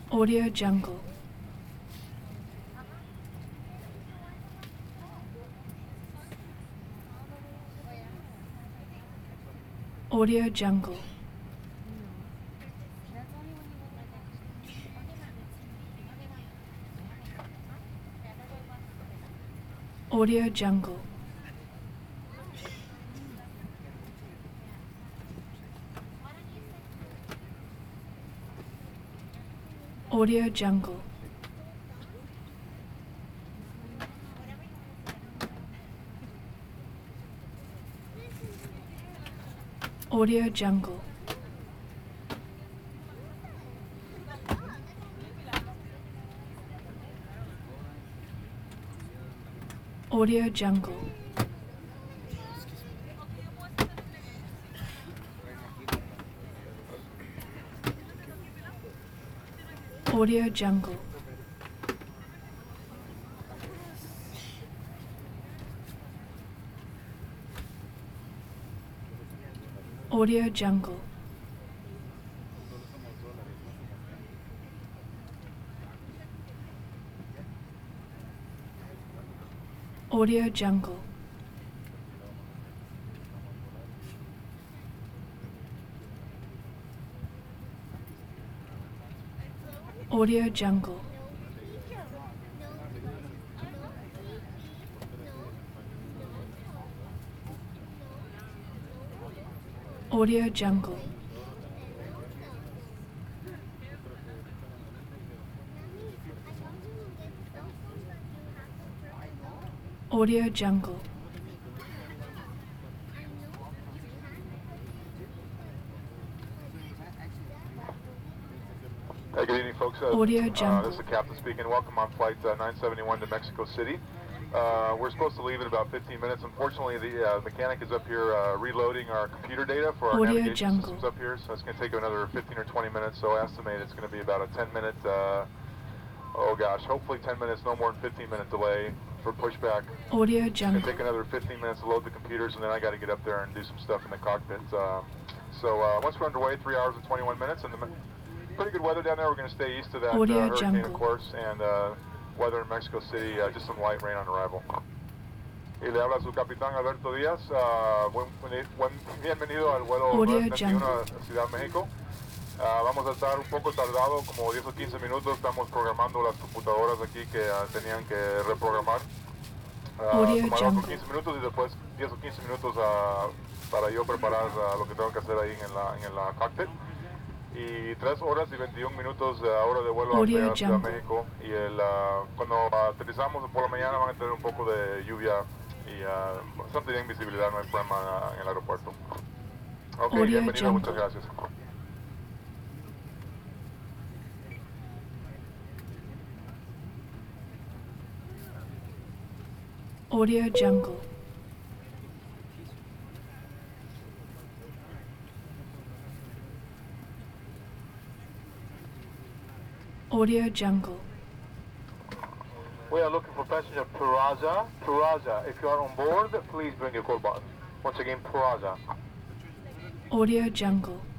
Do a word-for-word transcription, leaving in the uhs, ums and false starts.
Audio Jungle. Audio Jungle. Audio Jungle. Audio Jungle. Audio Jungle. Audio Jungle. Audio Jungle. Audio Jungle. Audio Jungle. Audio Jungle. Audio Jungle. Audio Jungle. Hey, good evening, folks. Uh, Audio uh, Jungle. this is the captain speaking. Welcome on flight uh, nine seventy-one to Mexico City. Uh, we're supposed to leave in about fifteen minutes. Unfortunately, the uh, mechanic is up here uh, reloading our computer data for our Audio navigation Jungle. systems up here, so it's going to take another fifteen or twenty minutes. So I estimate it's going to be about a ten minute, uh, oh gosh, hopefully ten minutes, no more than fifteen minute delay for pushback. Audio It's going to Jungle. take another fifteen minutes to load the computers, and then I got to get up there and do some stuff in the cockpit. Uh, so uh, once we're underway, three hours and twenty-one minutes, and the pretty good weather down there. We're going to stay east of that uh, Audio hurricane, Jungle. of course, and uh, weather in Mexico City, uh, just some light rain on arrival. Y le habla su capitán Alberto Díaz. Uh, buen, buen, bienvenido al vuelo Audio nueve treinta y uno Jungle. a Ciudad México. Uh, vamos a estar un poco tardado, como diez o quince minutos. Estamos programando las computadoras aquí que uh, tenían que reprogramar. Uh, Audio tomaron Jungle. por quince minutos y después diez o quince minutos uh, para yo preparar uh, lo que tengo que hacer ahí en la, en la cockpit. Y tres horas y veintiún minutos de hora de vuelo Audio a Ciudad de Jungle. México. Y el, uh, cuando aterrizamos por la mañana van a tener un poco de lluvia y uh, bastante bien visibilidad, no hay problema uh, en el aeropuerto. Ok, Audio bienvenido, muchas Jungle. gracias. Audio Jungle. Audio Jungle. We are looking for passenger Peraza. Peraza, if you are on board, please bring your call button. Once again, Peraza. Audio Jungle.